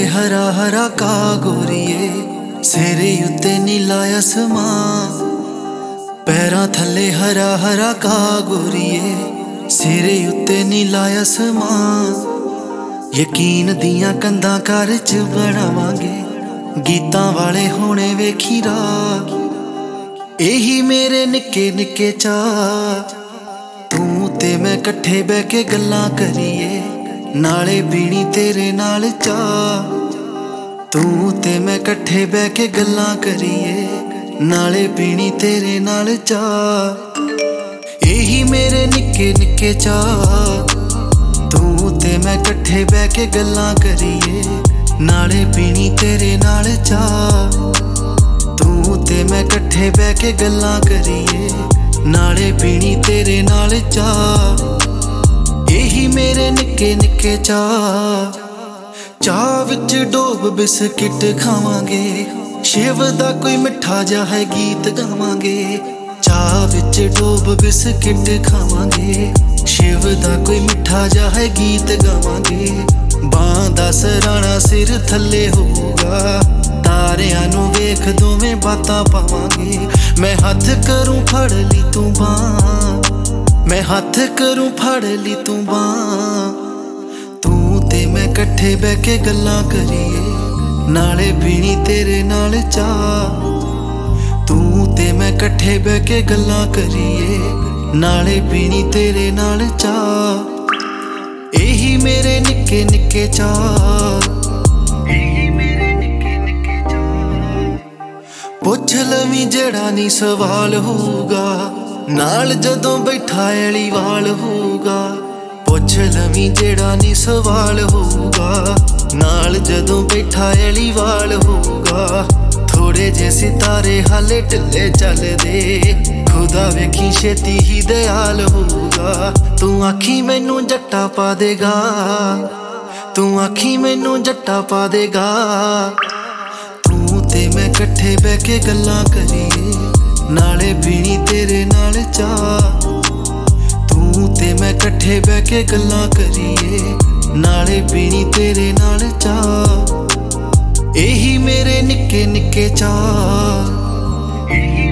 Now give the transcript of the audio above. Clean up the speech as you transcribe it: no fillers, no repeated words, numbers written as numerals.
हरा हरा का गोरीए, सिरे उत्ते नीला आसमां। पैरां थल्ले हरा हरा का गोरीए, सिरे उत्ते नीला आसमां। यकीन दियां कंधां घर च बनावांगे, गीतां वाले होणे वेखी राह। यही मेरे निक्के निक्के चाह, तू ते मैं कट्ठे बह के गल्लां करिए, नाले पीनी तेरे नाल चाह। तू ते मैं कट्ठे बह के गल्लां करिए, नाले पीनी तेरे नाल चाह। यही मेरे निक्के निक्के चाह, तू ते मैं कट्ठे बह के गल्लां करिए, नाले पीनी तेरे नाल चाह। तू ते मैं कट्ठे बह के गल्लां करिए, नाले पीनी तेरे नाल चाह। यही मेरे निक्के निक्के चाह। चाह विच डोब बिस्किट खावांगे, शिव दा कोई मिठा जा है गीत गावांगे। चाह विच डोब बिस्किट खावांगे, शिव दा कोई मिठा जा है गीत गावांगे। बां दा सराणा सिर थल्ले होगा, तारियां नूं वेख दोवें बातां पावांगे। मैं हथ करूं फड़ ली तू बां, मैं हथ करूं फड़ ली तू बां। तू ते मैं कट्ठे बह के गल्लां करिए, नाले पीनी तेरे नाल चाह। तू ते मैं कट्ठे बह के गल्लां करिए, नाले पीनी तेरे नाल चाह। यही मेरे निक्के निक्के चाह। पुछ लवीं जेड़ा नी सवाल होगा, नाल जदों बैठा अलीवाल होगा। पुछ लवीं जेड़ा नी सवाल होगा, नाल जदों बैठा अलीवाल होगा। थोड़े जे सितारे हाले ढिले चलदे, खुदा वेखी छेती ही दयाल होगा। तू आखी मैनू जट्टा पा देगा, तू आखी मैनू जट्टा पा देगा। तू ते मैं कट्ठे बह के गल्लां करिए, नाले पीनी तेरे नाल चाह। तू ते मैं कट्ठे बह के गल्लां करिए, नाले पीनी तेरे नाल चाह। यही मेरे निक्के निक्के चाह।